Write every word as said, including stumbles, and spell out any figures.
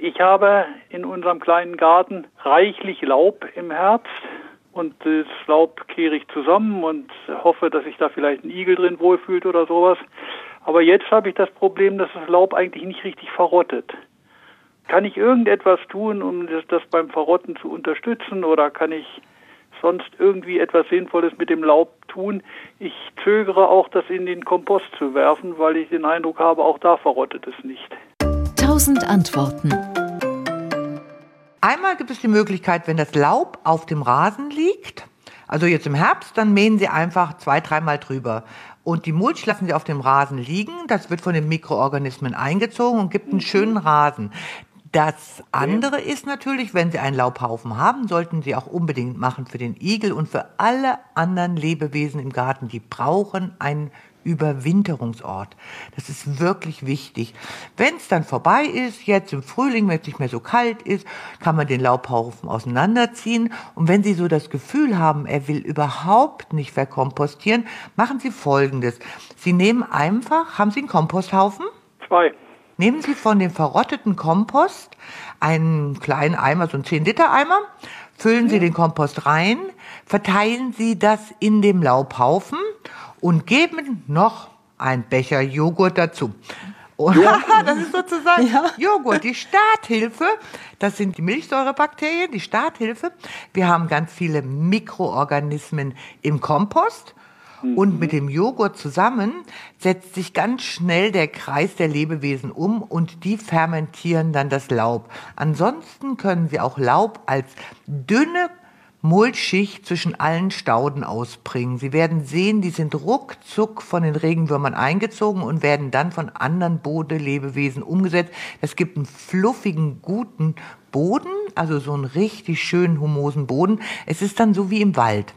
Ich habe in unserem kleinen Garten reichlich Laub im Herbst und das Laub kehre ich zusammen und hoffe, dass sich da vielleicht ein Igel drin wohlfühlt oder sowas. Aber jetzt habe ich das Problem, dass das Laub eigentlich nicht richtig verrottet. Kann ich irgendetwas tun, um das, das beim Verrotten zu unterstützen, oder kann ich sonst irgendwie etwas Sinnvolles mit dem Laub tun? Ich zögere auch, das in den Kompost zu werfen, weil ich den Eindruck habe, auch da verrottet es nicht. Tausend Antworten. Einmal gibt es die Möglichkeit, wenn das Laub auf dem Rasen liegt, also jetzt im Herbst, dann mähen Sie einfach zwei, dreimal drüber. Und die Mulch lassen Sie auf dem Rasen liegen. Das wird von den Mikroorganismen eingezogen und gibt einen schönen Rasen. Das andere ist natürlich, wenn Sie einen Laubhaufen haben, sollten Sie auch unbedingt machen für den Igel und für alle anderen Lebewesen im Garten. Die brauchen einen Überwinterungsort. Das ist wirklich wichtig. Wenn es dann vorbei ist, jetzt im Frühling, wenn es nicht mehr so kalt ist, kann man den Laubhaufen auseinanderziehen. Und wenn Sie so das Gefühl haben, er will überhaupt nicht verkompostieren, machen Sie Folgendes. Sie nehmen einfach, haben Sie einen Komposthaufen? Zwei. Nehmen Sie von dem verrotteten Kompost einen kleinen Eimer, so einen zehn Liter Eimer, füllen Sie den Kompost rein, verteilen Sie das in dem Laubhaufen und geben noch einen Becher Joghurt dazu. Und das ist sozusagen ja. Joghurt, die Starthilfe. Das sind die Milchsäurebakterien, die Starthilfe. Wir haben ganz viele Mikroorganismen im Kompost. Und mit dem Joghurt zusammen setzt sich ganz schnell der Kreis der Lebewesen um und die fermentieren dann das Laub. Ansonsten können Sie auch Laub als dünne Mulchschicht zwischen allen Stauden ausbringen. Sie werden sehen, die sind ruckzuck von den Regenwürmern eingezogen und werden dann von anderen Bodenlebewesen umgesetzt. Es gibt einen fluffigen, guten Boden, also so einen richtig schönen, humosen Boden. Es ist dann so wie im Wald.